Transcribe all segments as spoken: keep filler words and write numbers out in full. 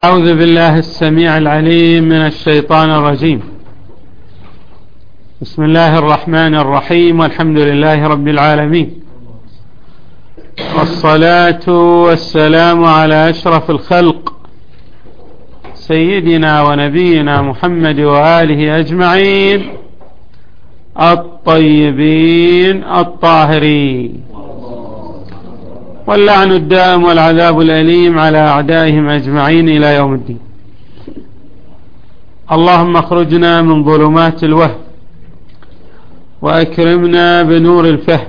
أعوذ بالله السميع العليم من الشيطان الرجيم. بسم الله الرحمن الرحيم، والحمد لله رب العالمين، والصلاة والسلام على أشرف الخلق سيدنا ونبينا محمد وآله أجمعين الطيبين الطاهرين، واللعن الدائم والعذاب الأليم على أعدائهم أجمعين إلى يوم الدين. اللهم اخرجنا من ظلمات الوهم وأكرمنا بنور الفهم.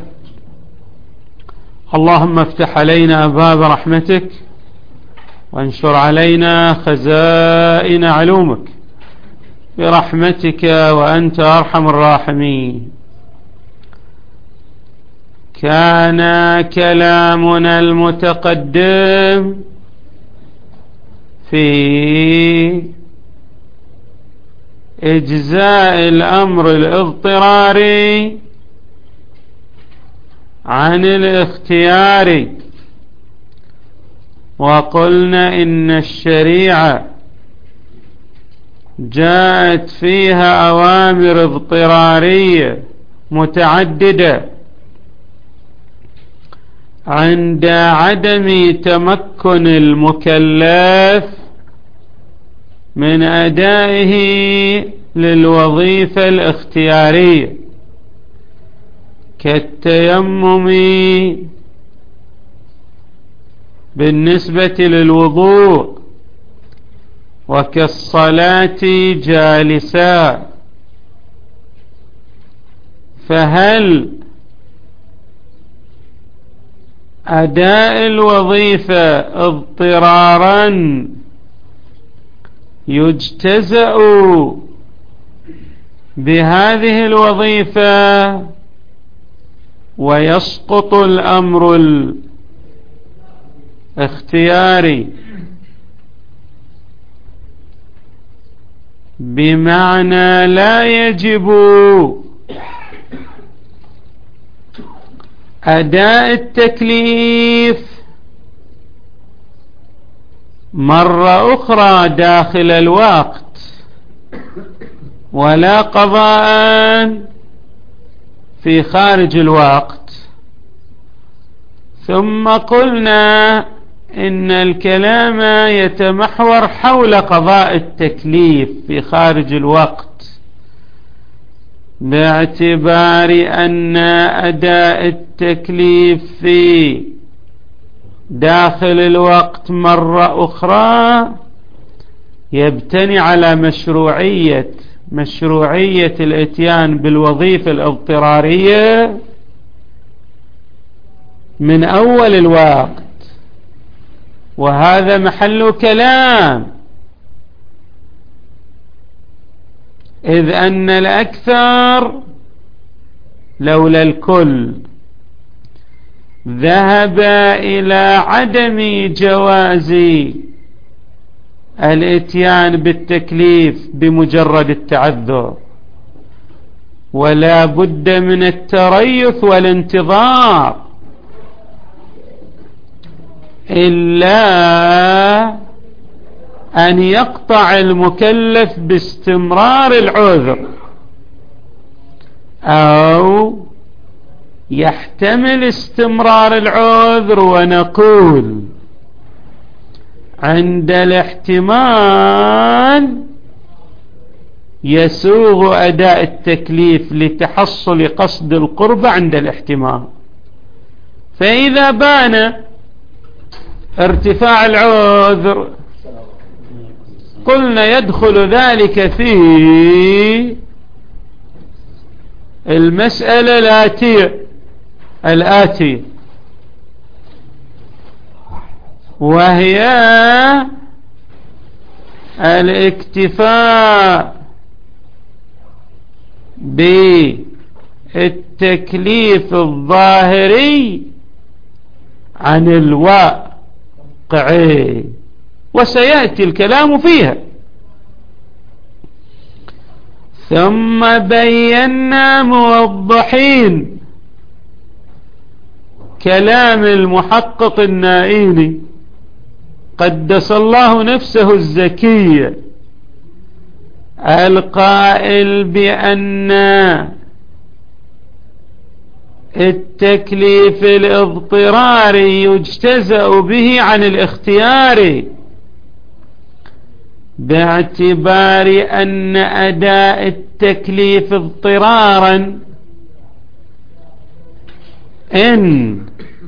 اللهم افتح علينا أبواب رحمتك وانشر علينا خزائن علومك برحمتك وأنت أرحم الراحمين. كان كلامنا المتقدم في إجزاء الأمر الاضطراري عن الاختيار، وقلنا إن الشريعة جاءت فيها أوامر اضطرارية متعددة عند عدم تمكن المكلف من أدائه للوظيفة الاختيارية، كالتيمم بالنسبة للوضوء، وكالصلاة جالسا. فهل أداء الوظيفة اضطرارا يجتزأ بهذه الوظيفة ويسقط الأمر الاختياري، بمعنى لا يجب أداء التكليف مرة أخرى داخل الوقت، ولا قضاء في خارج الوقت. ثم قلنا إن الكلام يتمحور حول قضاء التكليف في خارج الوقت، باعتبار أن أداء التكليف في داخل الوقت مرة أخرى يبتني على مشروعية مشروعية الاتيان بالوظيفة الاضطرارية من أول الوقت، وهذا محل كلام، إذ أن الأكثر لولا الكل ذهب إلى عدم جواز الاتيان بالتكليف بمجرد التعذر، ولا بد من التريث والانتظار، إلا أن يقطع المكلف باستمرار العذر، أو يحتمل استمرار العذر، ونقول عند الاحتمال يسوغ أداء التكليف لتحصل قصد القرب عند الاحتمال. فإذا بان ارتفاع العذر قلنا يدخل ذلك في المسألة الآتية الآتية وهي الاكتفاء بالتكليف الظاهري عن الواقعي، وسيأتي الكلام فيها. ثم بينا موضحين كلام المحقق النائيني قدس الله نفسه الزكية القائل بأن التكليف الاضطراري يجتزأ به عن الاختيار، باعتبار أن أداء التكليف اضطرارا إن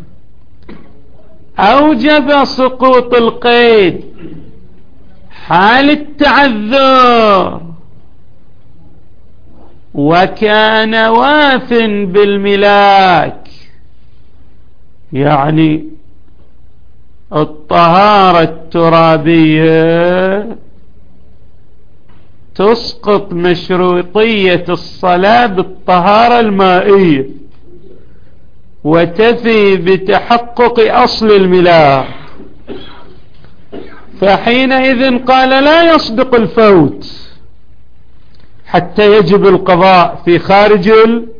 أوجب سقوط القيد حال التعذر وكان واف بالملاك، يعني الطهارة الترابية تسقط مشروطية الصلاة بالطهارة المائية وتفي بتحقق أصل الملاك، فحينئذ قال لا يصدق الفوت حتى يجب القضاء في خارج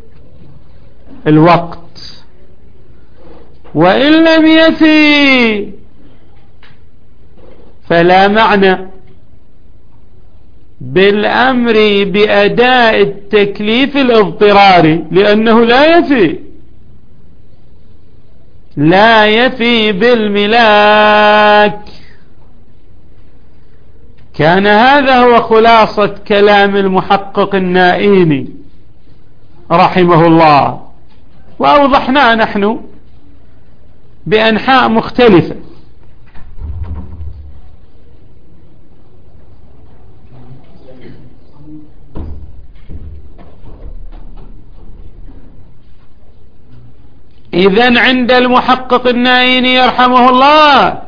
الوقت، وإن لم يفي فلا معنى بالأمر بأداء التكليف الاضطراري لأنه لا يفي لا يفي بالملاك. كان هذا هو خلاصة كلام المحقق النائيني رحمه الله، وأوضحنا نحن بأنحاء مختلفة. إذن عند المحقق النائيني يرحمه الله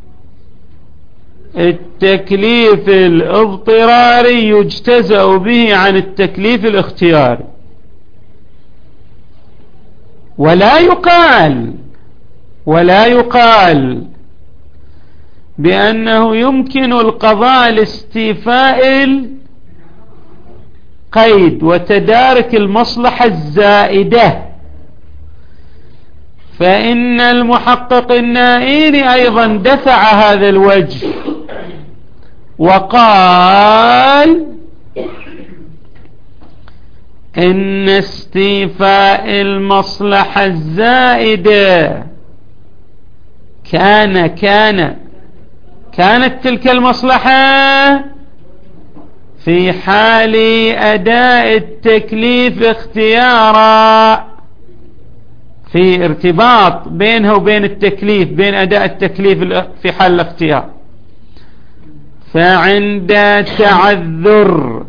التكليف الاضطراري يجتزأ به عن التكليف الاختياري، ولا يقال ولا يقال بأنه يمكن القضاء لاستيفاء القيد وتدارك المصلحة الزائدة، فإن المحقق النائيني أيضا دفع هذا الوجه وقال إن استيفاء المصلحة الزائدة كان كان كانت تلك المصلحة في حال أداء التكليف اختيارا، في ارتباط بينها وبين التكليف، بين أداء التكليف في حال الاختيار. فعند تعذر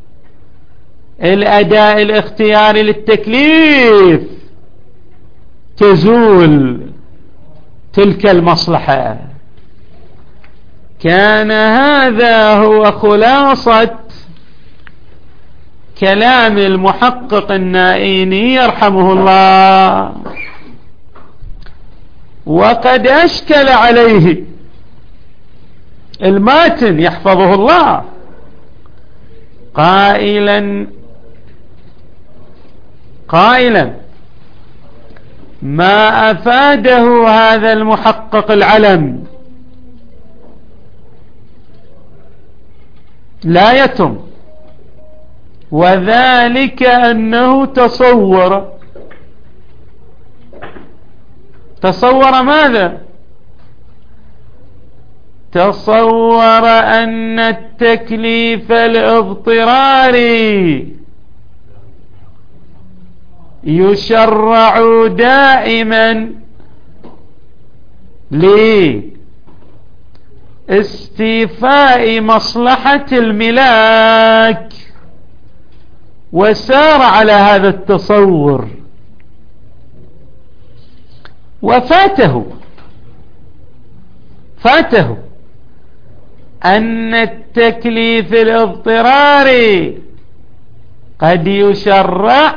الأداء الاختياري للتكليف تزول تلك المصلحة. كان هذا هو خلاصة كلام المحقق النائيني يرحمه الله، وقد أشكل عليه الماتن يحفظه الله قائلا قائلا ما أفاده هذا المحقق العلم لا يتم، وذلك أنه تصور تصور ماذا؟ تصور أن التكليف الاضطراري يشرع دائما لاستيفاء مصلحة الملاك، وسار على هذا التصور وفاته فاته أن التكليف الاضطراري قد يشرع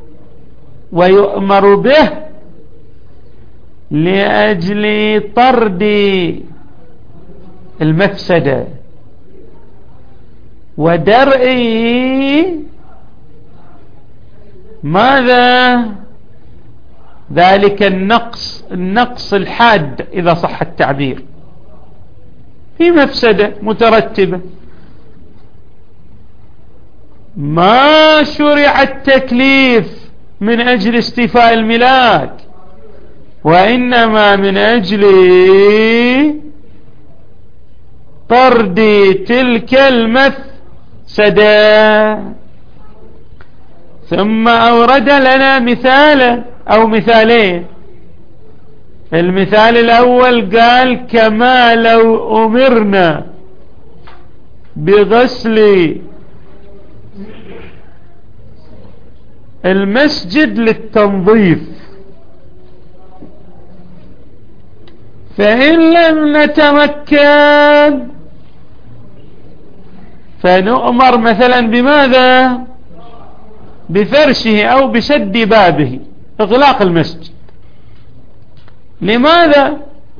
ويؤمر به لأجل طرد المفسدة ودرء ماذا؟ ذلك النقص النقص الحاد إذا صح التعبير. في مفسدة مترتبة. ما شرع التكليف من أجل استيفاء الملاك، وإنما من أجل طرد تلك المفسدة. ثم أورد لنا مثالا أو مثالين. المثال الأول قال كما لو أمرنا بغسل المسجد للتنظيف، فإن لم نتمكن فنؤمر مثلا بماذا؟ بفرشه أو بسد بابه، إغلاق المسجد. لماذا؟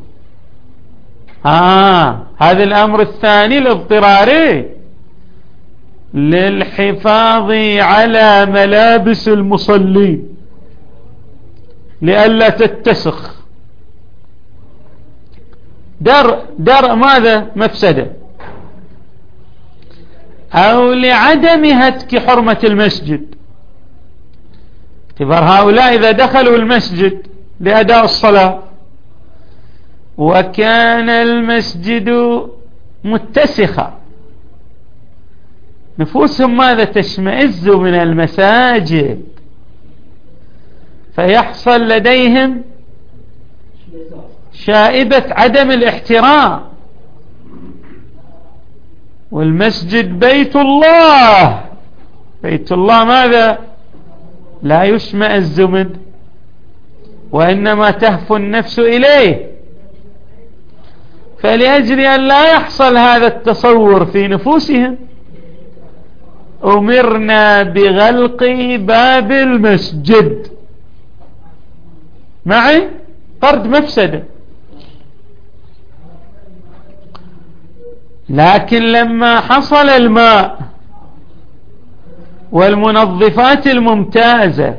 آه هذا الأمر الثاني الاضطراري، للحفاظ على ملابس المصلين لئلا تتسخ. در در ماذا؟ مفسدة. أو لعدم هتك حرمة المسجد، اعتبار هؤلاء إذا دخلوا المسجد لأداء الصلاة وكان المسجد متسخا، نفوسهم ماذا؟ تشمئز من المساجد، فيحصل لديهم شائبة عدم الاحترام. والمسجد بيت الله، بيت الله ماذا؟ لا يشمئز منه، وإنما تهفو النفس إليه. فلأجل أن لا يحصل هذا التصور في نفوسهم أمرنا بغلق باب المسجد، معي؟ طرد مفسدة. لكن لما حصل الماء والمنظفات الممتازة،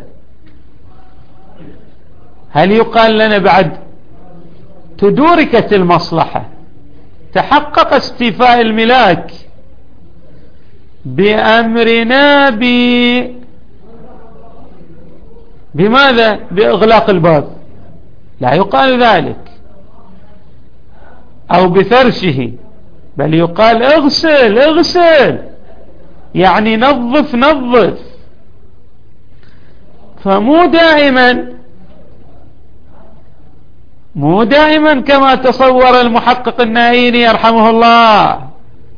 هل يقال لنا بعد تدوركت المصلحة، تحقق استيفاء الملاك بأمرنا ب بماذا؟ بإغلاق الباب؟ لا يقال ذلك، أو بفرشه، بل يقال اغسل اغسل، يعني نظف نظف. فمو دائما مو دائما كما تصور المحقق النائيني يرحمه الله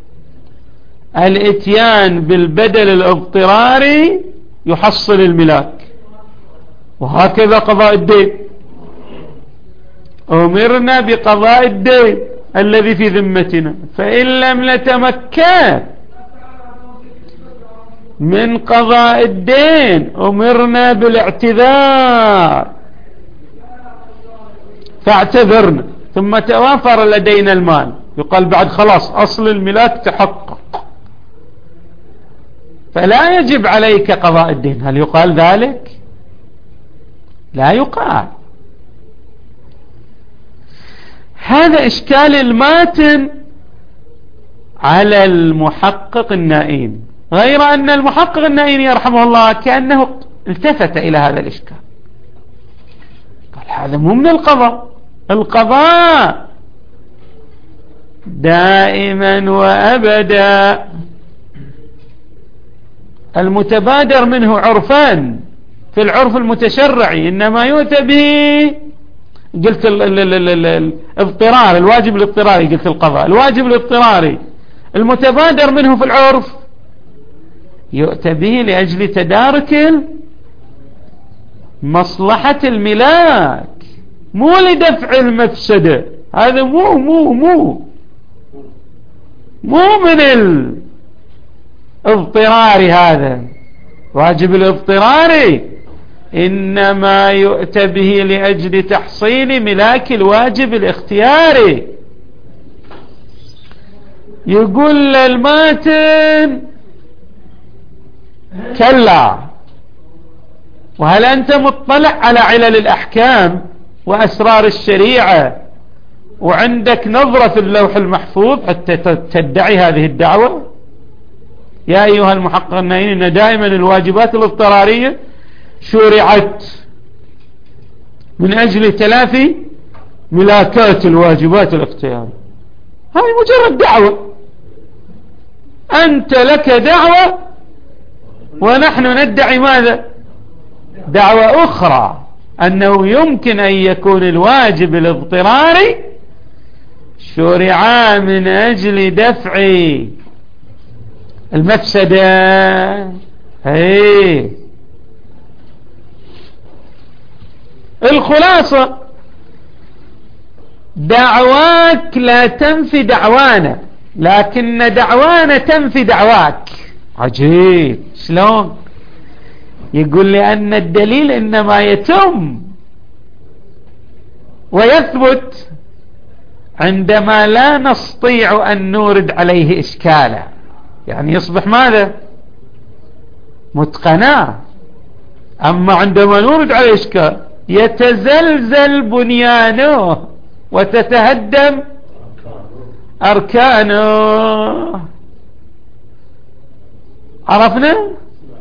الاتيان بالبدل الاضطراري يحصل الملاك. وهكذا قضاء الدين، أمرنا بقضاء الدين الذي في ذمتنا، فإن لم نتمكن من قضاء الدين أمرنا بالاعتذار، فاعتذرنا، ثم توافر لدينا المال، يقال بعد خلاص أصل الملاك تحقق، فلا يجب عليك قضاء الدين. هل يقال ذلك؟ لا يقال. هذا إشكال الماتن على المحقق النائين، غير أن المحقق النائين يرحمه الله كأنه التفت إلى هذا الإشكال، قال هذا مو من القضاء. القضاء دائما وأبدا المتبادر منه عرفان في العرف المتشرعي إنما يؤتى به، قلت الاضطرار، الواجب الاضطراري، قلت القضاء الواجب الاضطراري المتبادر منه في العرف يؤتى به لأجل تدارك مصلحة الملاك، مو لدفع المفسدة. هذا مو مو مو مو من الاضطرار، هذا واجب الاضطراري إنما يؤتى به لأجل تحصيل ملاك الواجب الاختياري. يقول للماتن كلا، وهل أنت مطلع على علل الأحكام وأسرار الشريعة وعندك نظرة في اللوح المحفوظ حتى تدعي هذه الدعوة؟ يا أيها المحقق النائين إن دائما الواجبات الاضطرارية شرعت من أجل تلافي ملاكات الواجبات الاختيارية. هذه مجرد دعوة، أنت لك دعوة ونحن ندعي ماذا؟ دعوة أخرى، أنه يمكن أن يكون الواجب الاضطراري شرع من أجل دفع المفسدة. هي الخلاصة، دعواك لا تنفي دعوانا، لكن دعوانا تنفي دعواك. عجيب، شلون؟ يقول لأن الدليل إنما يتم ويثبت عندما لا نستطيع أن نورد عليه إشكالا، يعني يصبح ماذا؟ متقنا. أما عندما نورد عليه إشكال يتزلزل بنيانه وتتهدم أركانه. عرفنا؟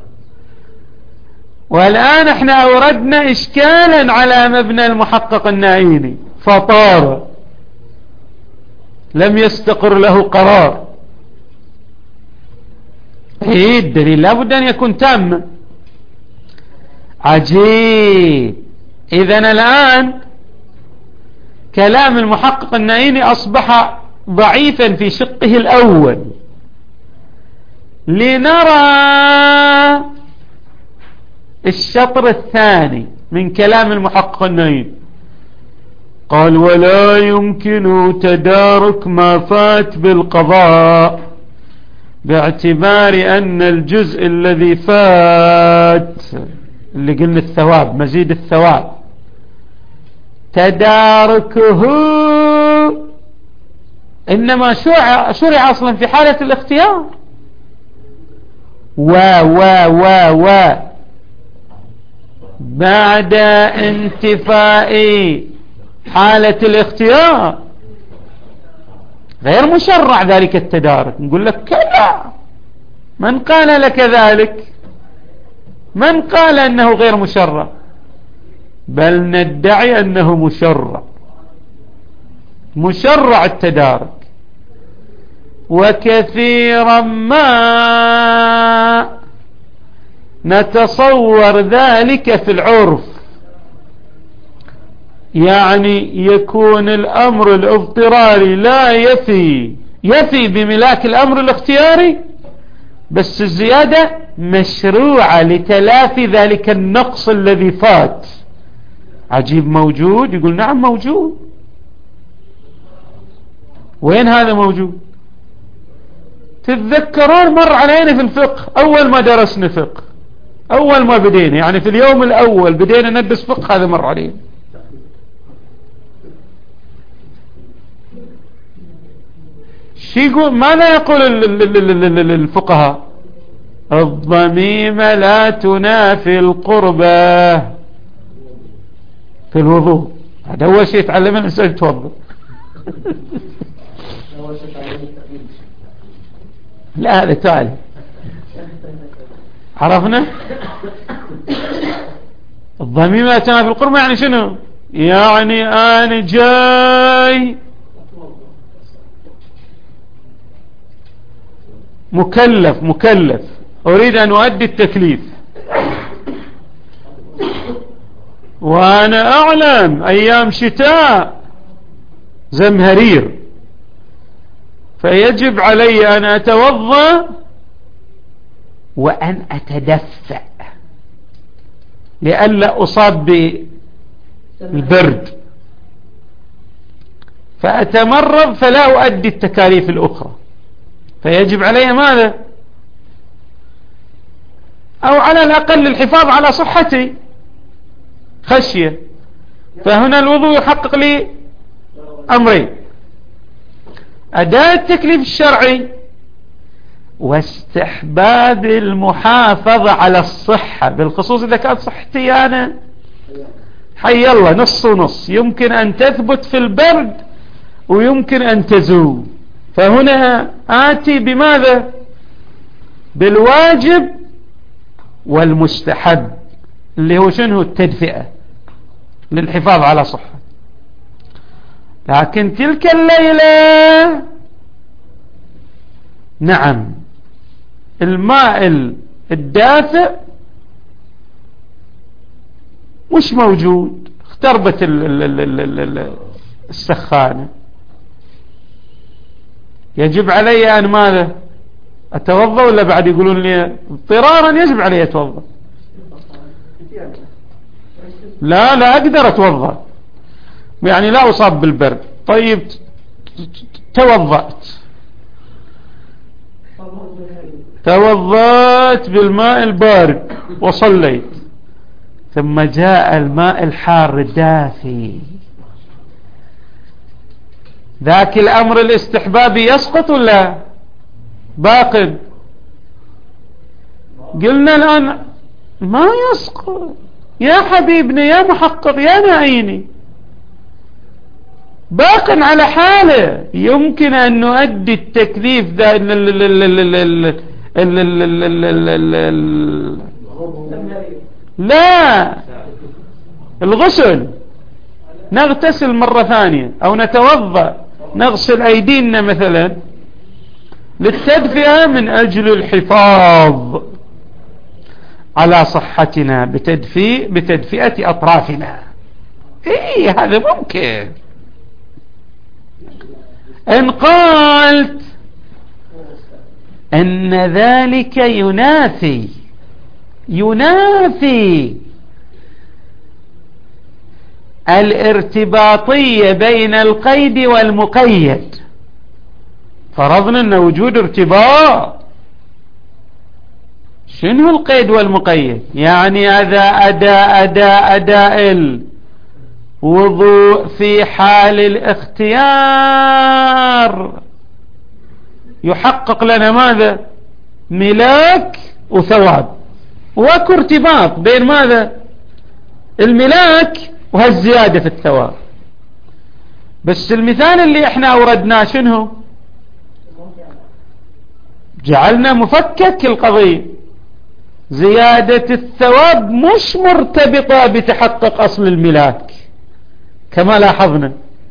والآن احنا أوردنا إشكالا على مبنى المحقق النائيني فطار، لم يستقر له قرار. ايه الدليل لابد أن يكون تام. عجيب. إذن الآن كلام المحقق النائيني أصبح ضعيفا في شقه الأول. لنرى الشطر الثاني من كلام المحقق النائيني. قال: ولا يمكن تدارك ما فات بالقضاء باعتبار أن الجزء الذي فات، اللي قلنا الثواب، مزيد الثواب، تداركه إنما شرع, شرع أصلا في حالة الاختيار. و و و و بعد انتفاء حالة الاختيار غير مشرع ذلك التدارك. نقول لك كلا، من قال لك ذلك؟ من قال أنه غير مشرع؟ بل ندعي أنه مشرع، مشرع التدارك. وكثيرا ما نتصور ذلك في العرف، يعني يكون الأمر الاضطراري لا يفي يفي بملاك الأمر الاختياري، بس الزيادة مشروعة لتلافي ذلك النقص الذي فات. عجيب، موجود؟ يقول نعم موجود. وين هذا موجود؟ تتذكرون مر علينا في الفقه أول ما درسنا فقه، أول ما بدينا، يعني في اليوم الأول بدينا ندرس فقه، هذا مر علينا. شو يقول؟ ماذا يقول الفقهاء؟ الضميمة لا تنافي القربة في الوضوء. هذا أول شيء يتعلمه الإنسان يتوضأ. لا هذا تالي. عرفنا؟ الضميمة لا تنافي القربة يعني شنو؟ يعني أنا جاي مكلف مكلف أريد أن أؤدي التكليف، وأنا أعلم أيام شتاء زمهرير، فيجب علي أن أتوضأ وأن أتدفأ لئلا أصاب بالبرد، فأتمرض فلا أؤدي التكاليف الأخرى، فيجب علي ماذا؟ أو على الأقل الحفاظ على صحتي خشية. فهنا الوضوء يحقق لي أمرين: أداء التكليف الشرعي واستحباب المحافظة على الصحة، بالخصوص إذا كانت صحتي أنا حي الله نص ونص، يمكن أن تثبت في البرد ويمكن أن تزول. فهنا آتي بماذا؟ بالواجب والمستحب اللي هو شنو؟ التدفئة للحفاظ على صحة. لكن تلك الليلة نعم الماء الدافئ مش موجود، اختربت السخانة، يجب علي أن ماذا؟ أتوضأ ولا بعد يقولون لي اضطرارا يجب علي أتوضأ؟ لا لا أقدر أتوضأ، يعني لا أصاب بالبرد. طيب توضأت توضأت بالماء البارد وصليت، ثم جاء الماء الحار الدافي، ذاك الأمر الاستحبابي يسقط ولا باق؟ قلنا الآن ما يسقط يا حبيبنا يا محقق يا نعيني، باق على حاله. يمكن أن نؤدي التكليف ذا لا الغسل، نغتسل مرة ثانية أو نتوضأ، نغسل أيدينا مثلا للتدفئة من أجل الحفاظ على صحتنا بتدفئ بتدفئة أطرافنا. إيه هذا ممكن. إن قلت أن ذلك ينافي ينافي الارتباطية بين القيد والمقيد، فرضنا أن وجود ارتباط، شنو القيد والمقيد؟ يعني هذا أداء أداء أداء الوضوء في حال الاختيار يحقق لنا ماذا؟ ملاك وثواب، واكو ارتباط بين ماذا؟ الملاك وهالزيادة في الثواب. بس المثال اللي احنا اوردناه شنو؟ جعلنا مفكك القضية، زيادة الثواب مش مرتبطة بتحقق أصل الملاك كما لاحظنا.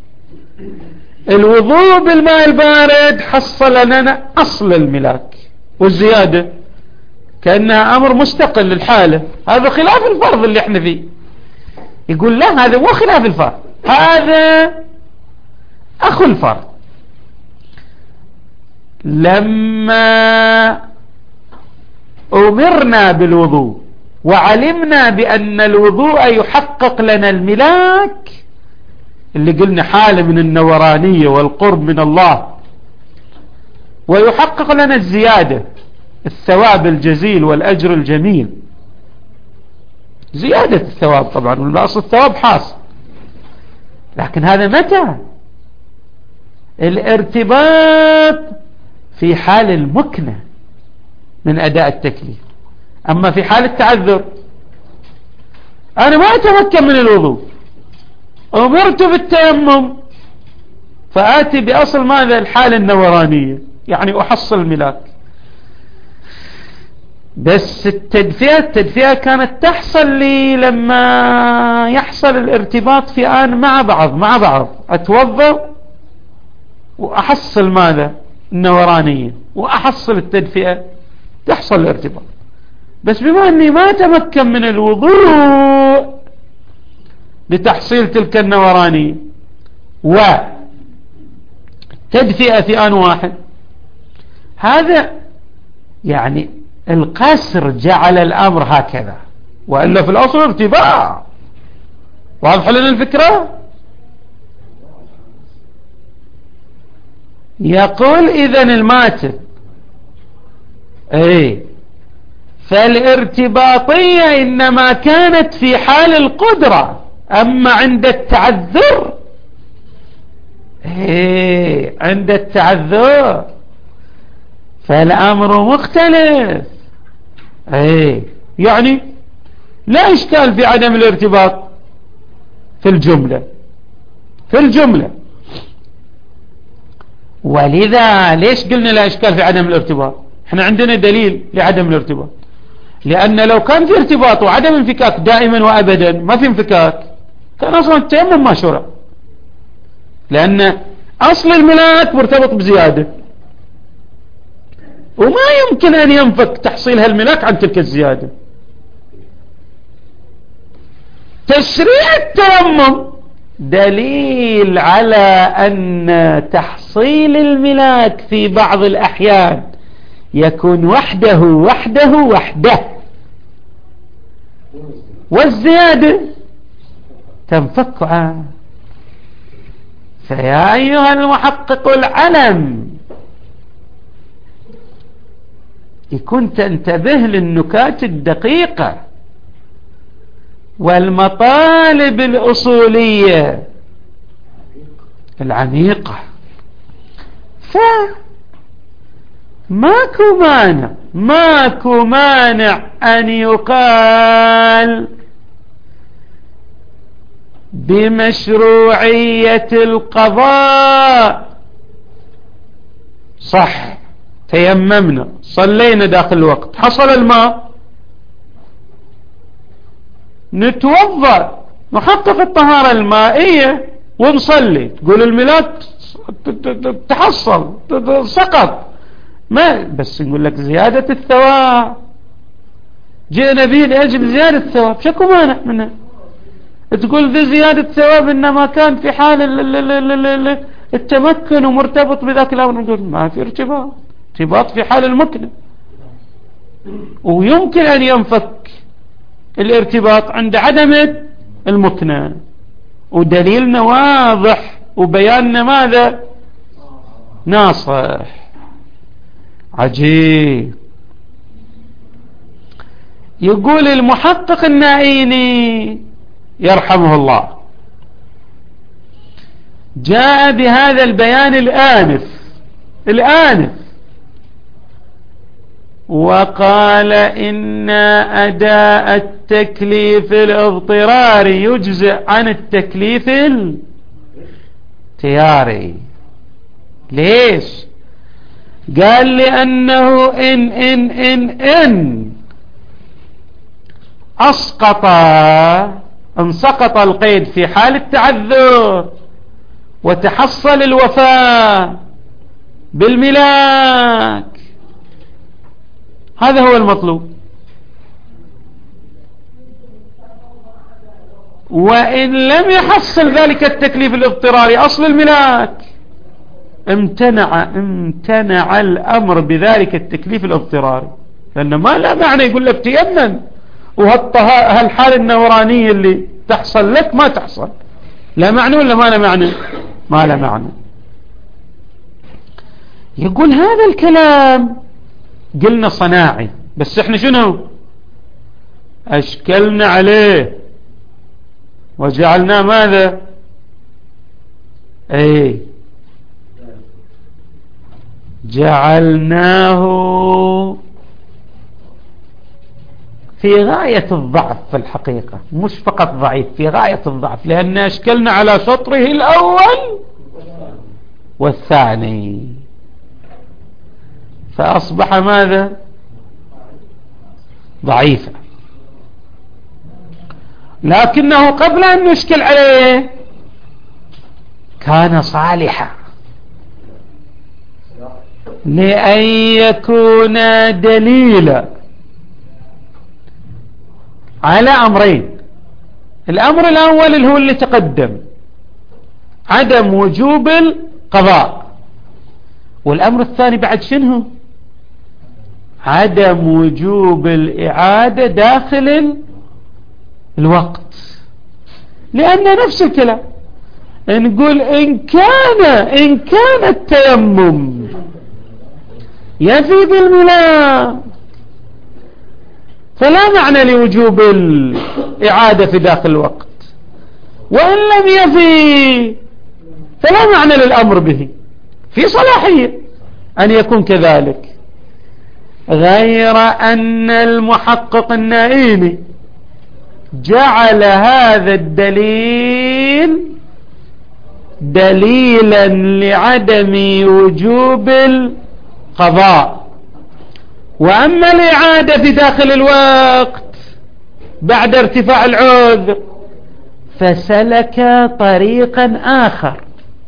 الوضوء بالماء البارد حصل لنا أصل الملاك، والزيادة كأنها أمر مستقل للحالة. هذا خلاف الفرض اللي احنا فيه. يقول لا هذا مو خلاف الفرض، هذا أخو الفرض. لما أمرنا بالوضوء وعلمنا بأن الوضوء يحقق لنا الملاك اللي قلنا حالة من النورانية والقرب من الله، ويحقق لنا الزيادة الثواب الجزيل والأجر الجميل، زيادة الثواب طبعا، والأصل الثواب حاصل. لكن هذا متى؟ الارتباط في حال المكنة من أداء التكليف. أما في حال التعذر أنا ما أتمكن من الوضوء، أمرت بالتيمم، فآتي بأصل ماذا؟ الحالة النورانية، يعني أحصل الملاك. بس التدفئة التدفئة كانت تحصل لي لما يحصل الارتباط في آن مع بعض مع بعض أتوضأ وأحصل ماذا؟ النورانية، وأحصل التدفئة، تحصل الارتباط. بس بما أني ما أتمكن من الوضوء لتحصيل تلك النورانية وتدفئة في آن واحد، هذا يعني القصر جعل الأمر هكذا، وإلا في الأصل ارتباع. واضح لنا الفكرة؟ يقول إذن الماتب ايه فالارتباطية إنما كانت في حال القدرة، أما عند التعذر ايه عند التعذر فالأمر مختلف. ايه يعني لا إشكال في عدم الارتباط في الجملة في الجملة ولذا ليش قلنا لا إشكال في عدم الارتباط؟ احنا عندنا دليل لعدم الارتباط، لأن لو كان في ارتباط وعدم انفكاك دائما وأبدا، ما في انفكاك، كان أصلا التيمم ما شرع، لأن أصل الملاك مرتبط بزيادة، وما يمكن أن ينفك تحصيل هالملاك عن تلك الزيادة. تشريع التيمم دليل على أن تحصيل الملاك في بعض الأحيان يكون وحده وحده وحده، والزيادة تنفك عنه. فيا أيها المحقق العلم، يكون تنتبه للنكات الدقيقة والمطالب الأصولية العميقة. فماكو مانع ماكو مانع أن يقال بمشروعية القضاء. صح، تيممنا، صلينا داخل الوقت، حصل الماء، نتوضأ، نحقق الطهارة المائية ونصلي. تقول الميلاد تحصل سقط، ما بس نقول لك زيادة الثواب، جئنا به لأجل زيادة الثواب، شكو مانع منها. تقول ذي زيادة ثواب إنما كان في حال التمكن ومرتبط بذاك الأمر، نقول ما في ارتباط، ارتباط في حال المكنة، ويمكن أن ينفك الارتباط عند عدم المكنة، ودليلنا واضح وبياننا ماذا؟ ناصح. عجيب. يقول المحقق النائيني يرحمه الله، جاء بهذا البيان الآنف الآنف وقال إن أداء التكليف الاضطراري يجزئ عن التكليف الاختياري. ليش؟ قال لأنه إن إن إن إن أسقط إن سقط القيد في حال التعذر وتحصل الوفاء بالملاك، هذا هو المطلوب. وإن لم يحصل ذلك التكليف الاضطراري أصل الملاك، امتنع امتنع الأمر بذلك التكليف الاضطراري، لأن ما لا معنى يقول لك تيمم وهالحال النورانية اللي تحصل لك ما تحصل، لا معنى ولا ما لا معنى؟ ما لا معنى. يقول هذا الكلام قلنا صناعي، بس احنا شنو اشكلنا عليه وجعلناه ماذا؟ اي جعلناه في غاية الضعف في الحقيقة، مش فقط ضعيف، في غاية الضعف، لأن اشكلنا على شطره الأول والثاني، فأصبح ماذا؟ ضعيفا. لكنه قبل أن نشكل عليه كان صالحا، لأن يكون دليلا على أمرين. الأمر الأول اللي هو اللي تقدم، عدم وجوب القضاء، والأمر الثاني بعد شنو؟ عدم وجوب الإعادة داخل الوقت. لأن نفس الكلام نقول إن كان إن كان التيمم يفي بالملاك فلا معنى لوجوب الإعادة في داخل الوقت، وإن لم يفي فلا معنى للأمر به، في صلاحية أن يكون كذلك. غير أن المحقق النائيني جعل هذا الدليل دليلا لعدم وجوب القضاء. وأما الإعادة في داخل الوقت بعد ارتفاع العذر فسلك طريقا آخر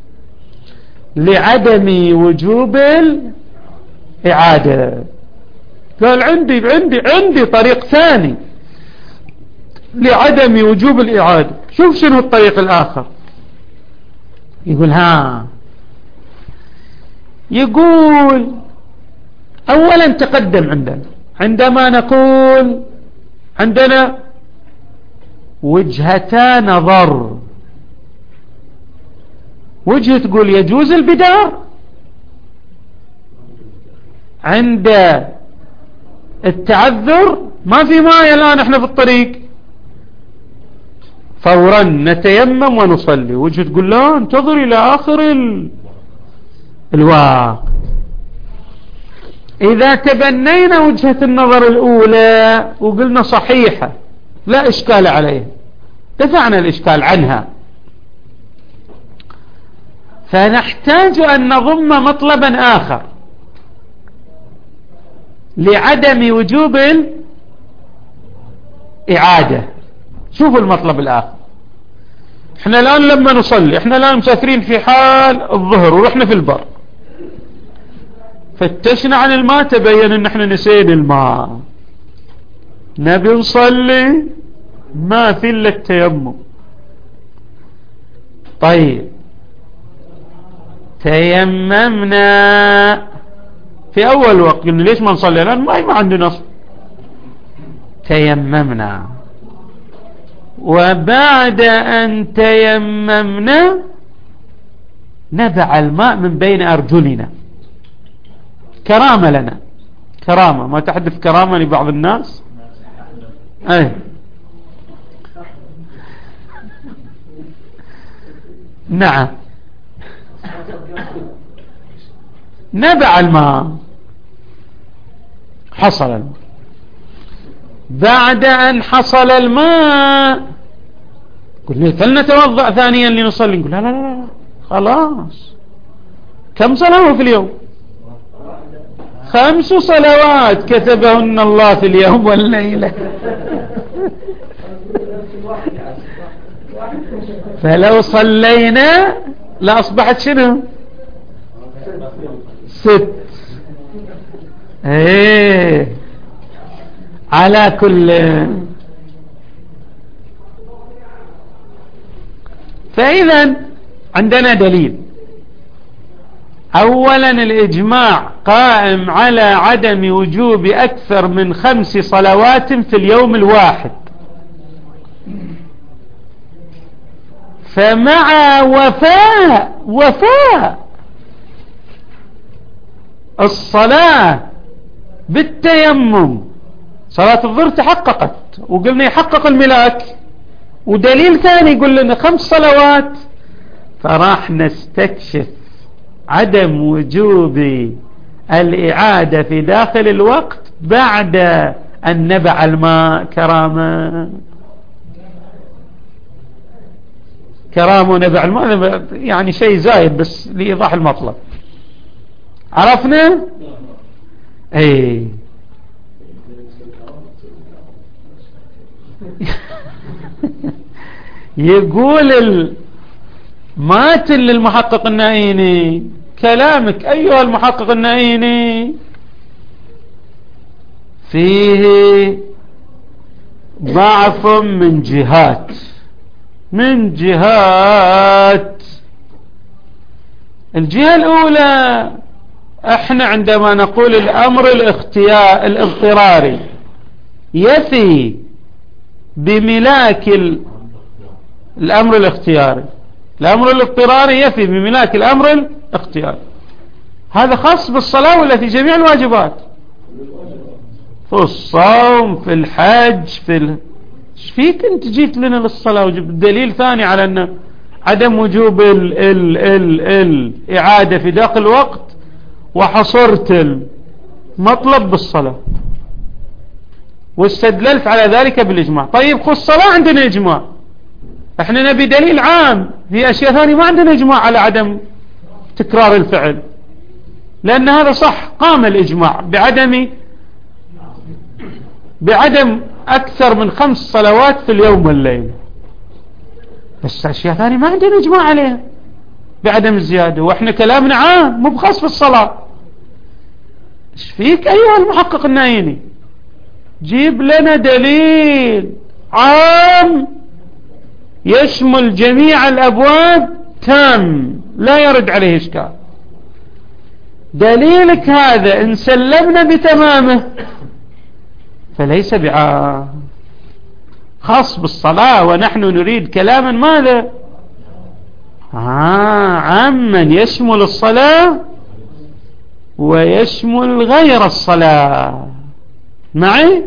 لعدم وجوب الإعادة. قال عندي عندي عندي طريق ثاني لعدم وجوب الإعادة. شوف شنو الطريق الآخر. يقول ها يقول أولا تقدم عندنا عندما نقول عندنا وجهتا نظر. وجهة تقول يجوز البدار عند التعذر، ما في ماء الآن احنا في الطريق فورا نتيمم ونصلي. وجهة تقول لا انتظر إلى آخر ال... الوقت. إذا تبنينا وجهة النظر الأولى وقلنا صحيحة لا إشكال عليها، دفعنا الإشكال عنها، فنحتاج أن نضم مطلبا آخر لعدم وجوب الإعادة. شوفوا المطلب الآخر. احنا الآن لما نصلي، احنا الآن مسافرين في حال الظهر ورحنا في البر، فتشنا عن الماء تبين ان احنا نسينا الماء، نبي نصلي ما في الا التيمم. طيب تيممنا في اول وقت، قلنا ليش ما نصلي الان؟ ما ما عندنا نص. تيممنا، وبعد ان تيممنا نبع الماء من بين ارجلنا. كرامة لنا، كرامة، ما تحدث كرامة لبعض الناس. اي نعم، نبع الماء، حصل الماء. بعد أن حصل الماء قلنا فلنتوضأ ثانيا لنصلي. نقول لا لا لا خلاص، كم صلاة في اليوم؟ خمس صلوات كتبهن الله في اليوم والليلة. فلو صلينا لأصبحت شنو؟ ست. ايه على كل. فإذا عندنا دليل. أولا الإجماع قائم على عدم وجوب أكثر من خمس صلوات في اليوم الواحد. فمع وفاء وفاء الصلاة بالتيمم، صلاة الظهر تحققت وقلنا يحقق الملاك، ودليل ثاني يقول لنا خمس صلوات، فراح نستكشف عدم وجوب الإعادة في داخل الوقت بعد أن نبع الماء. كرامة كرامة ونبع الماء يعني شيء زايد بس لإيضاح المطلب. عرفنا؟ اي يقول الماتن للمحقق النائيني، كلامك أيها المحقق النائيني فيه ضعف من جهات من جهات الجهة الأولى، احنا عندما نقول الأمر الاختيار الاضطراري يفي بملاك الأمر الاختياري، الأمر الاضطراري يفي بملاك الأمر الاختياري. هذا خاص بالصلاة ولا في جميع الواجبات؟ في الصوم، في الحج، في ال... ايش فيك انت جيت لنا للصلاة وجبت دليل ثاني على أن عدم وجوب ال ال ال الإعادة في داخل الوقت وحصرت المطلب بالصلاة واستدللت على ذلك بالإجماع. طيب خذ الصلاة عندنا إجماع، احنا نبي دليل عام. في اشياء ثانية ما عندنا اجماع على عدم تكرار الفعل، لان هذا صح، قام الاجماع بعدم بعدم اكثر من خمس صلوات في اليوم والليل. بس اشياء ثانية ما عندنا اجماع عليها بعدم الزيادة، واحنا كلامنا عام مو بخاص في الصلاة. ايش فيك ايها المحقق النايني؟ جيب لنا دليل عام يشمل جميع الابواب تام لا يرد عليه اشكال. دليلك هذا ان سلمنا بتمامه فليس بعام، خاص بالصلاة، ونحن نريد كلاما ماذا؟ آه عاما يشمل الصلاة ويشمل غير الصلاة. معي؟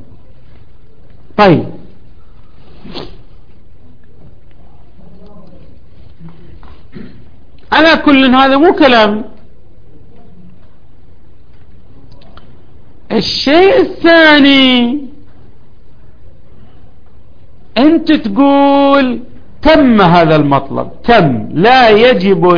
طيب، على كل هذا مو كلام. الشيء الثاني، انت تقول تم هذا المطلب، تم، لا يجب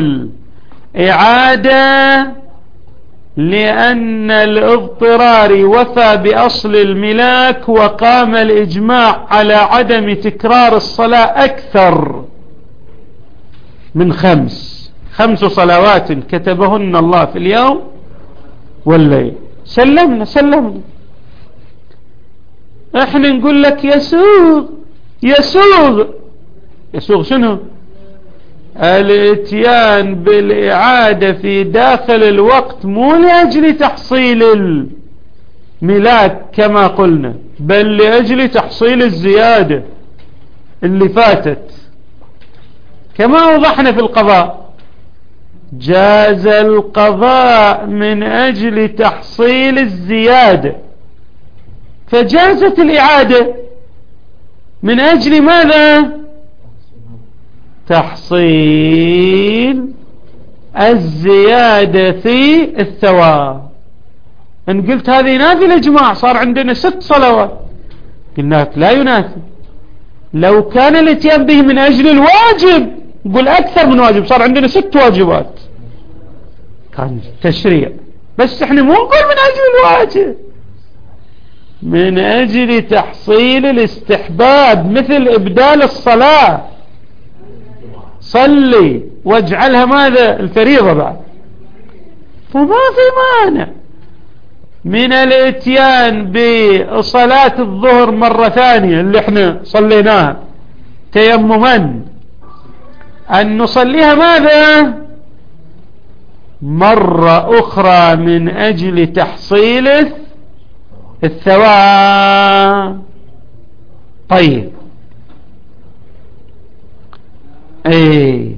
الإعادة لأن الاضطرار وفى بأصل الملاك، وقام الإجماع على عدم تكرار الصلاة أكثر من خمس خمس صلوات كتبهن الله في اليوم والليل. سلمنا سلمنا. احنا نقول لك يسوغ يسوغ يسوغ شنو؟ الاتيان بالإعادة في داخل الوقت مو لأجل تحصيل الملاك كما قلنا، بل لأجل تحصيل الزيادة اللي فاتت، كما وضحنا في القضاء. جاز القضاء من أجل تحصيل الزيادة، فجازت الإعادة من أجل ماذا؟ تحصيل الزيادة في الثواب. ان قلت هذا ينافي الإجماع، صار عندنا ست صلوات. قلنا لا ينافي. لو كان الاتيان به من أجل الواجب نقول أكثر من واجب، صار عندنا ست واجبات، كان تشريع. بس احنا مو نقول من أجل الواجب، من أجل تحصيل الاستحباب، مثل إبدال الصلاة، صلي واجعلها ماذا؟ الفريضة بعد. فما في مانع من الاتيان بصلاة الظهر مرة ثانية اللي احنا صليناها تيمما، أن نصليها ماذا؟ مرة أخرى من أجل تحصيل الثواب. طيب، ايه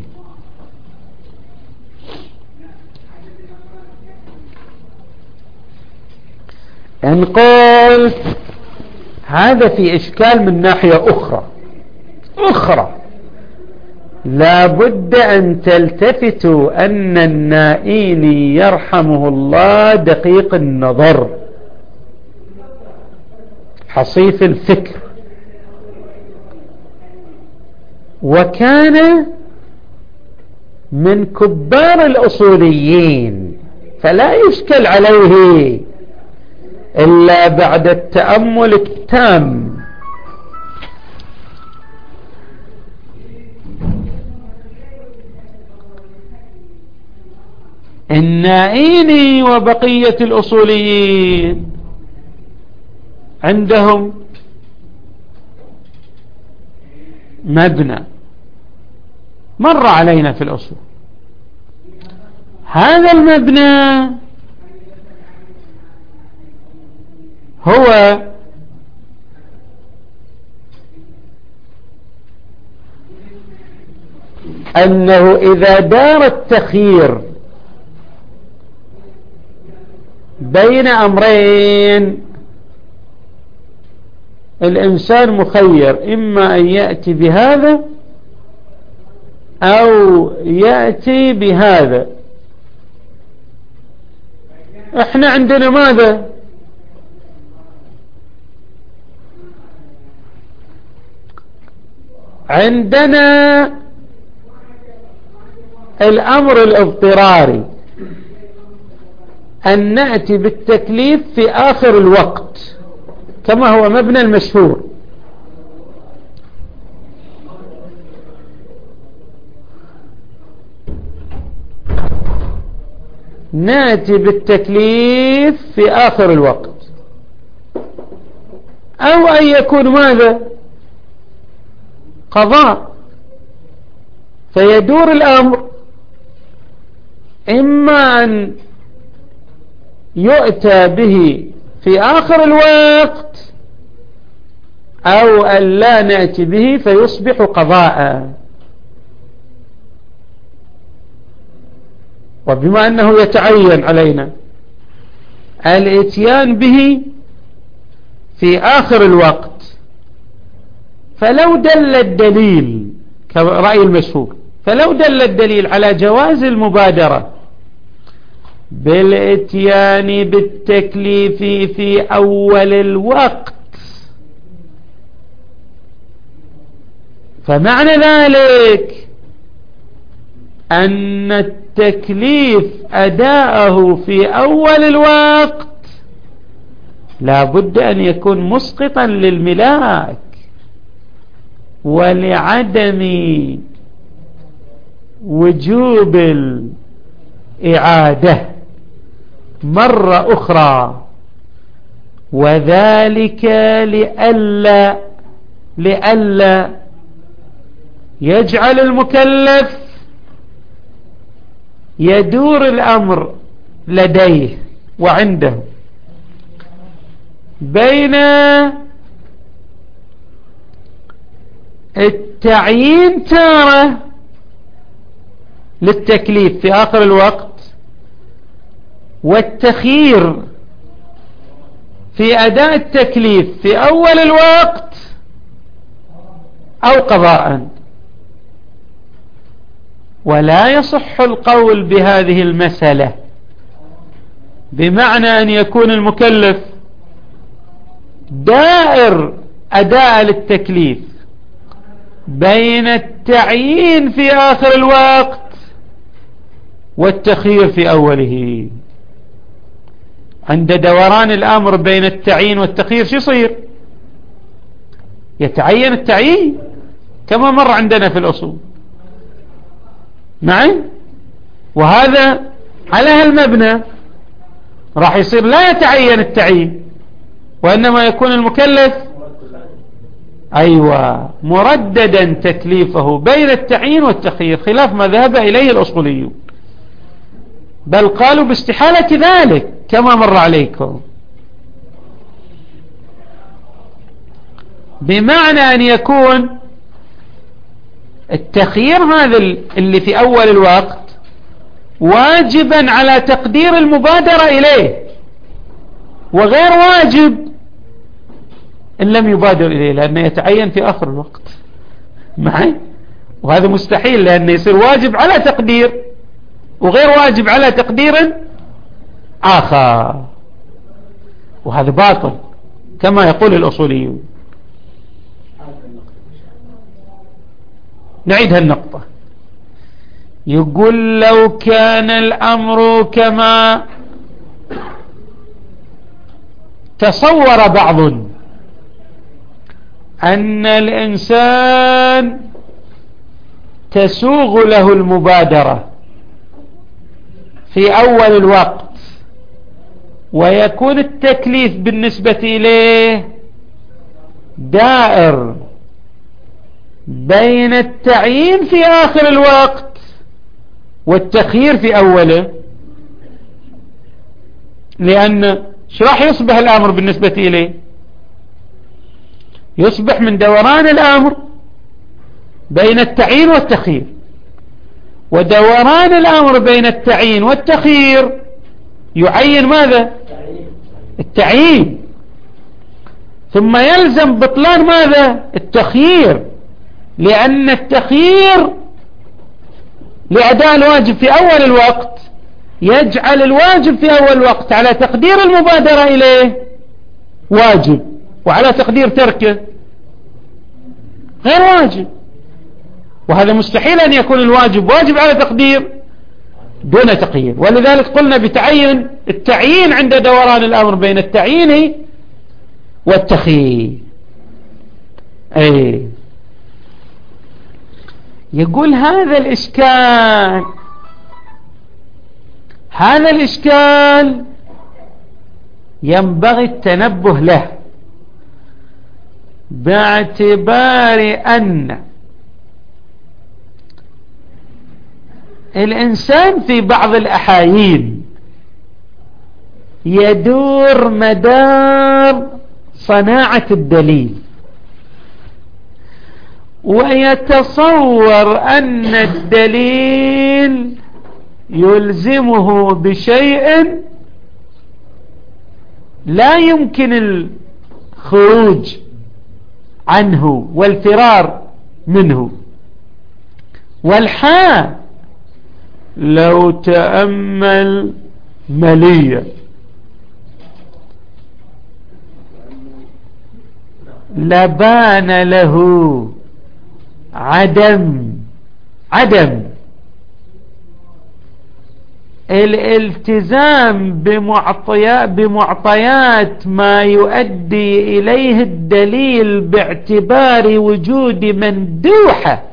ان قلت هذا في اشكال من ناحية اخرى اخرى لا بد ان تلتفتوا ان النائيني يرحمه الله دقيق النظر، حصيف الفكر، وكان من كبار الأصوليين، فلا يشكل عليه إلا بعد التأمل التام. النائيني وبقية الأصوليين عندهم مبنى مر علينا في الأصول. هذا المبنى هو أنه إذا دار التخيير بين أمرين، الإنسان مخير إما أن يأتي بهذا أو يأتي بهذا. احنا عندنا ماذا؟ عندنا الأمر الاضطراري أن نأتي بالتكليف في آخر الوقت كما هو مبنى المشهور. نأتي بالتكليف في آخر الوقت، أو أن يكون ماذا؟ قضاء، فيدور الأمر إما أن يؤتى به في آخر الوقت أو أن لا نأتي به فيصبح قضاء. وبما أنه يتعين علينا الاتيان به في آخر الوقت، فلو دل الدليل كرأي المشهور، فلو دل الدليل على جواز المبادرة بالاتيان بالتكليف في أول الوقت، فمعنى ذلك أن التكليف أداءه في أول الوقت لا بد أن يكون مسقطا للملاك، ولعدم وجوب الإعادة مرة أخرى، وذلك لئلا لئلا يجعل المكلف يدور الأمر لديه وعنده بين التعيين تارة للتكليف في آخر الوقت والتخيير في أداء التكليف في أول الوقت أو قضاء. ولا يصح القول بهذه المسألة بمعنى أن يكون المكلف دائر أداء للتكليف بين التعيين في آخر الوقت والتخيير في أوله. عند دوران الأمر بين التعيين والتخيير شو يصير؟ يتعين التعيين كما مر عندنا في الأصول معي، وهذا على هالمبنى راح يصير لا يتعين التعيين، وإنما يكون المكلف أيوة مرددا تكليفه بين التعيين والتخيير، خلاف ما ذهب إليه الأصوليون، بل قالوا باستحالة ذلك كما مر عليكم، بمعنى أن يكون التخيير هذا اللي في أول الوقت واجبا على تقدير المبادرة إليه، وغير واجب إن لم يبادر إليه، لأنه يتعين في آخر الوقت معي، وهذا مستحيل لأنه يصير واجب على تقدير وغير واجب على تقدير آخر، وهذا باطل كما يقول الأصوليون. نعيد هالنقطة. يقول لو كان الأمر كما تصور بعض أن الإنسان تسوغ له المبادرة في أول الوقت ويكون التكليف بالنسبة إليه دائر بين التعيين في آخر الوقت والتخيير في أوله، لأن شو راح يصبح الأمر بالنسبة إليه؟ يصبح من دوران الأمر بين التعيين والتخيير، ودوران الأمر بين التعيين والتخيير يعين ماذا؟ التعيين، ثم يلزم بطلان ماذا؟ التخيير، لأن التخيير لأداء الواجب في أول الوقت يجعل الواجب في أول الوقت على تقدير المبادرة إليه واجب، وعلى تقدير تركه غير واجب. وهذا مستحيل أن يكون الواجب واجب على تقدير دون تقييد. ولذلك قلنا بتعين التعيين عند دوران الأمر بين التعيين والتخيير. أي يقول هذا الإشكال هذا الإشكال ينبغي التنبه له باعتبار أن الإنسان في بعض الأحايين يدور مدار صناعة الدليل ويتصور أن الدليل يلزمه بشيء لا يمكن الخروج عنه والفرار منه. والحال لو تأمل مليا لبان له عدم عدم الالتزام بمعطيات بمعطيات ما يؤدي إليه الدليل باعتبار وجود مندوحة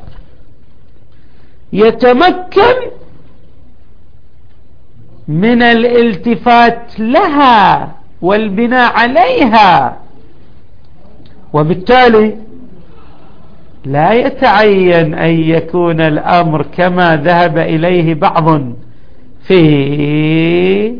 يتمكن من الالتفات لها والبناء عليها، وبالتالي لا يتعين أن يكون الأمر كما ذهب إليه بعض في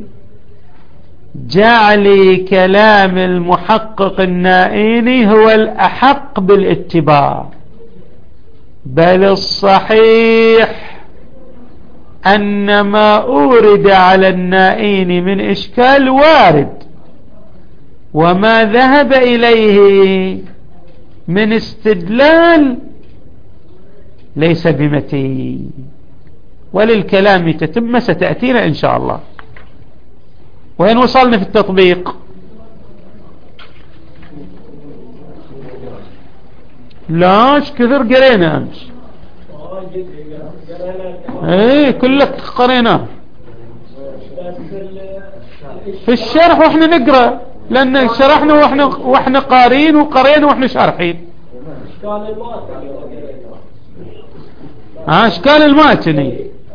جعل كلام المحقق النائيني هو الأحق بالاتباع، بل الصحيح أن ما أورد على النائين من إشكال وارد، وما ذهب إليه من استدلال ليس بمتين. وللكلام تتم ستأتينا إن شاء الله. وين وصلنا في التطبيق؟ لاش كثر قرينا أمس، ايه كلك قرينا في الشرح واحنا نقرأ، لأن شرحنا واحنا واحنا قارين وقرينا واحنا شارحين. ها اشكال الماتني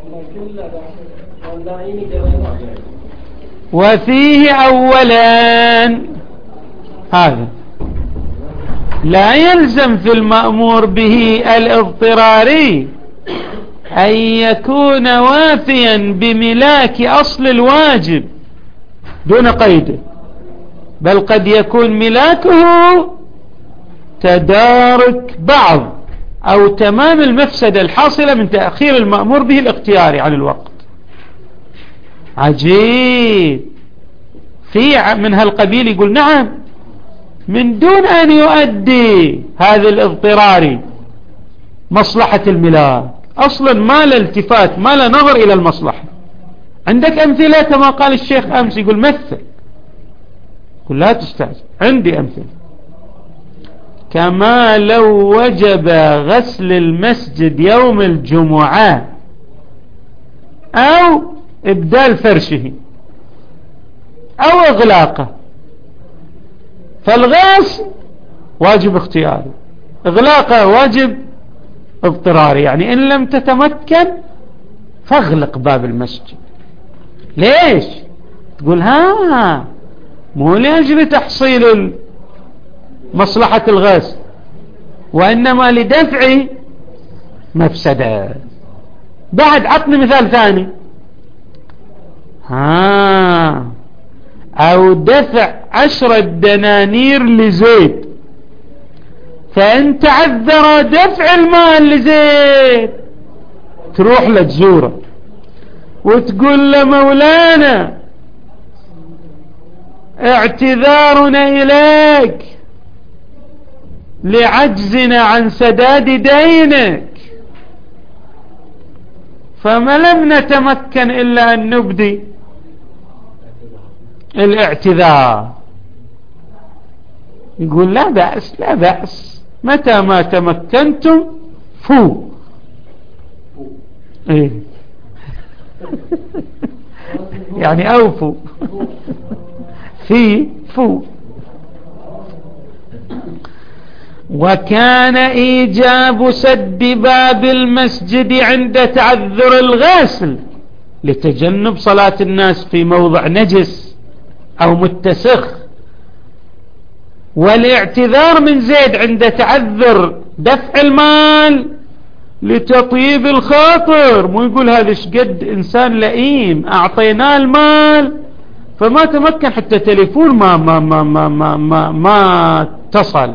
وفيه اولا هذا لا يلزم في المأمور به الاضطراري أن يكون وافيا بملاك أصل الواجب دون قيده، بل قد يكون ملاكه تدارك بعض أو تمام المفسدة الحاصلة من تأخير المأمور به الاختياري عن الوقت. عجيب، في من هالقبيل يقول نعم من دون أن يؤدي هذا الاضطراري مصلحة الملاك، أصلا ما له التفات ما له نظر إلى المصلحة. عندك أمثلة كما قال الشيخ أمس، يقول مثل، يقول لا تستعجل، عندي أمثلة. كما لو وجب غسل المسجد يوم الجمعة أو إبدال فرشه أو إغلاقه، فالغسل واجب اختياري، إغلاقه واجب اضطراري، يعني إن لم تتمكن فاغلق باب المسجد. ليش؟ تقول ها مو لأجل تحصيل مصلحة الغسل، وإنما لدفع مفسدة. بعد عطني مثال ثاني. ها أو دفع عشرة دنانير لزيد، فإن تعذر دفع المال لزيد تروح لتزوره وتقول له مولانا اعتذارنا إليك لعجزنا عن سداد دينك، فما لم نتمكن إلا أن نبدي الاعتذار. يقول لا بأس لا بأس، متى ما تمكنتم فو إيه؟ يعني أوفوا في فو. وكان إيجاب سد باب المسجد عند تعذر الغسل لتجنب صلاة الناس في موضع نجس أو متسخ، والاعتذار من زيد عند تعذر دفع المال لتطيب الخاطر. مو يقول هذا شقد إنسان لئيم أعطيناه المال فما تمكن حتى تليفون ما ما ما ما ما ما, ما اتصل.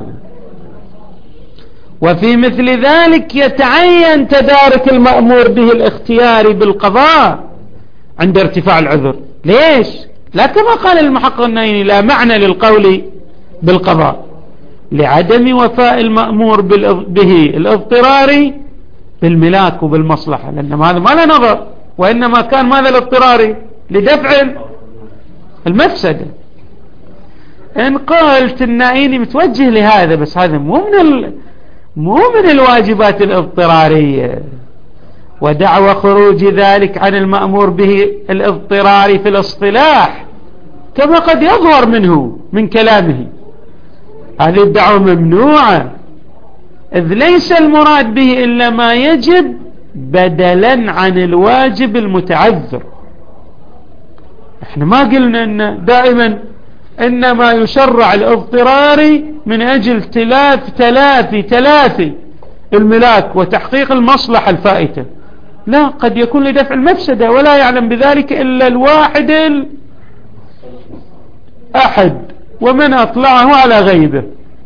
وفي مثل ذلك يتعين تدارك المأمور به الاختياري بالقضاء عند ارتفاع العذر. ليش؟ لا كما قال المحقق النايني لا معنى للقول بالقضاء، لعدم وفاء المأمور به الاضطراري بالملاك وبالمصلحة، لأن هذا ما له نظر، وإنما كان ماذا الاضطراري لدفع المفسدة. إن قلت النايني متوجه لهذا، بس هذا مو من ال... مو من الواجبات الاضطرارية، ودعوى خروج ذلك عن المأمور به الاضطراري في الاصطلاح كما قد يظهر منه من كلامه، هذه الدعوة ممنوعة، إذ ليس المراد به إلا ما يجب بدلا عن الواجب المتعذر. احنا ما قلنا ان دائما انما يشرع الاضطراري من اجل تلاف تلافي تلافي الملاك وتحقيق المصلحة الفائتة، لا، قد يكون لدفع المفسدة ولا يعلم بذلك الا الواحد الاحد ومن اطلعه على غيبه،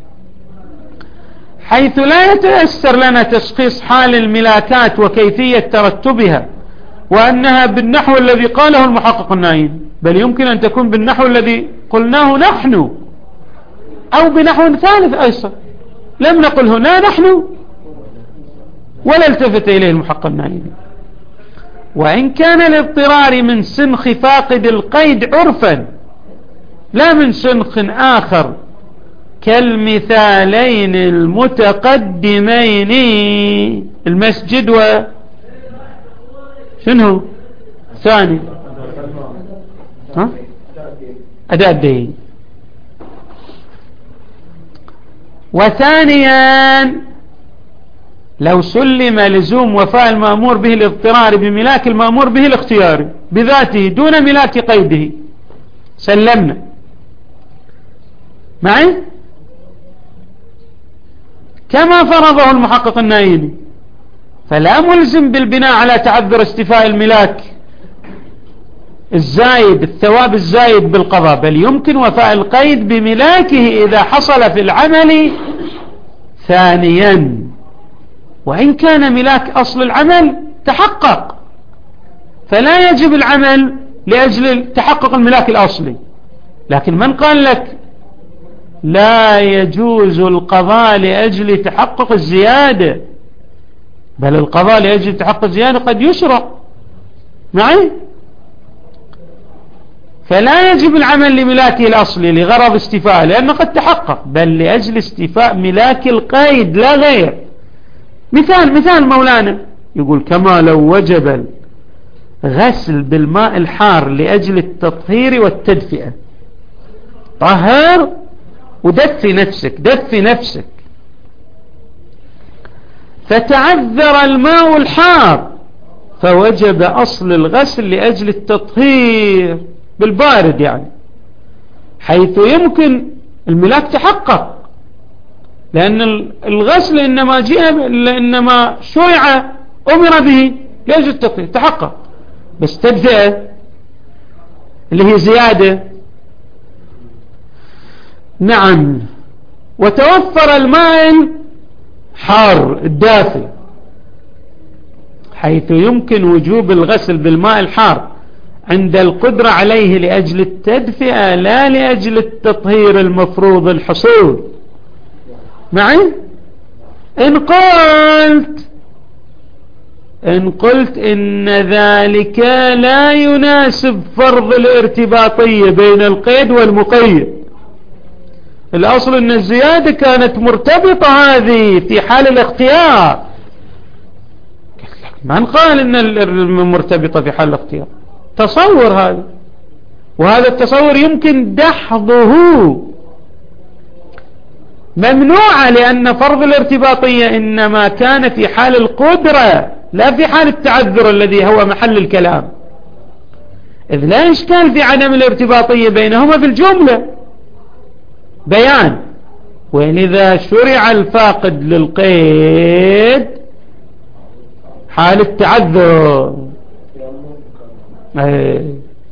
حيث لا يتيسر لنا تشخيص حال الملاكات وكيفية ترتبها وأنها بالنحو الذي قاله المحقق النايم، بل يمكن أن تكون بالنحو الذي قلناه نحن أو بنحو ثالث أيضا لم نقل هنا نحن ولا التفت إليه المحقق النايم. وإن كان الاضطرار من سنخ فاقد القيد عرفا لا من سنخ آخر كالمثالين المتقدمين المسجد و شنو ثاني ها أداء الدين. وثانيا لو سلم لزوم وفاء المأمور به الاضطرار بملاك المأمور به الاختياري بذاته دون ملاك قيده سلمنا معي كما فرضه المحقق النايني، فلا ملزم بالبناء على تعذر استيفاء الملاك الزايد الثواب الزايد بالقضاء، بل يمكن وفاء القيد بملاكه إذا حصل في العمل ثانيا، وإن كان ملاك أصل العمل تحقق فلا يجب العمل لأجل تحقق الملاك الأصلي. لكن من قال لك لا يجوز القضاء لأجل تحقق الزيادة، بل القضاء لأجل تحقق الزيادة قد يشرع معي، فلا يجب العمل لملاكه الأصلي لغرض استيفاء لأنه قد تحقق، بل لأجل استيفاء ملاك القيد لا غير. مثال مثال مولانا يقول كما لو وجب غسل بالماء الحار لأجل التطهير والتدفئة، طهر ودفي نفسك دفي نفسك، فتعذر الماء الحار فوجب أصل الغسل لأجل التطهير بالبارد، يعني حيث يمكن الملاك تحقق، لأن الغسل إنما جاء إنما شرع أمر به لأجل التطهير تحقق، بس تدفئة اللي هي زيادة نعم. وتوفر الماء حار الدافئ حيث يمكن وجوب الغسل بالماء الحار عند القدرة عليه لأجل التدفئة لا لأجل التطهير المفروض الحصول معي. إن قلت إن قلت إن ذلك لا يناسب فرض الارتباطية بين القيد والمقيد، الأصل أن الزيادة كانت مرتبطة هذه في حال الاختيار، من قال ان المرتبطة في حال الاختيار؟ تصور هذا، وهذا التصور يمكن دحضه ممنوع، لأن فرض الارتباطية إنما كان في حال القدرة لا في حال التعذر الذي هو محل الكلام، إذ لا إشكال في عدم الارتباطية بينهما في الجملة بيان. ولذا شرع الفاقد للقيد حال التعذر. أيه.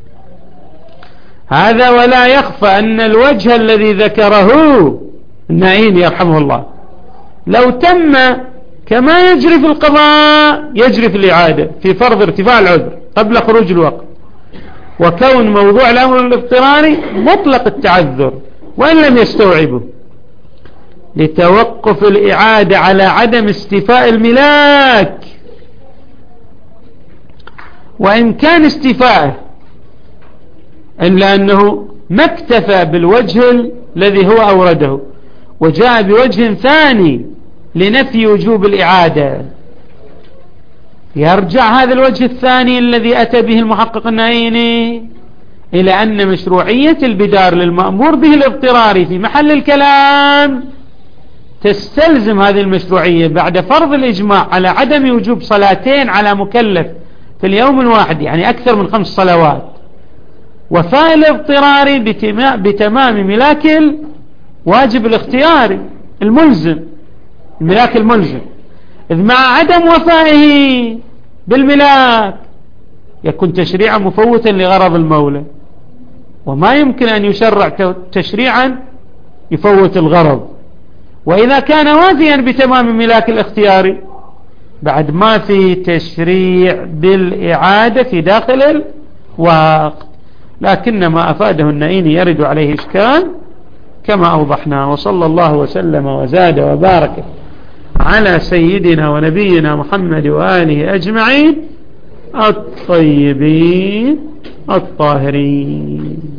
هذا ولا يخفى أن الوجه الذي ذكره النعيم يرحمه الله لو تم كما يجري في القضاء يجري في الإعادة في فرض ارتفاع العذر قبل خروج الوقت، وكون موضوع الأمر الاضطراري مطلق التعذر وإن لم يستوعبه، لتوقف الإعادة على عدم استيفاء الملاك، وإن كان استيفاءه إلا أنه ما اكتفى بالوجه الذي هو أورده وجاء بوجه ثاني لنفي وجوب الإعادة، يرجع هذا الوجه الثاني الذي أتى به المحقق النعيني إلى أن مشروعية البدار للمأمور به الاضطراري في محل الكلام تستلزم هذه المشروعية بعد فرض الإجماع على عدم وجوب صلاتين على مكلف في اليوم الواحد، يعني أكثر من خمس صلوات، وفاء الاضطراري بتمام ملاك الواجب الاختياري الملزم، الملاك الملزم، إذ مع عدم وفائه بالملاك يكون تشريعا مفوتا لغرض المولى، وما يمكن أن يشرع تشريعا يفوت الغرض. وإذا كان وافيا بتمام ملاك الاختياري بعد ما في تشريع بالإعادة في داخل الوقت، لكن ما أفاده النعيني يرد عليه إشكال كما أوضحنا. وصلى الله وسلم وزاد وبارك على سيدنا ونبينا محمد وآله أجمعين الطيبين الطاهرين.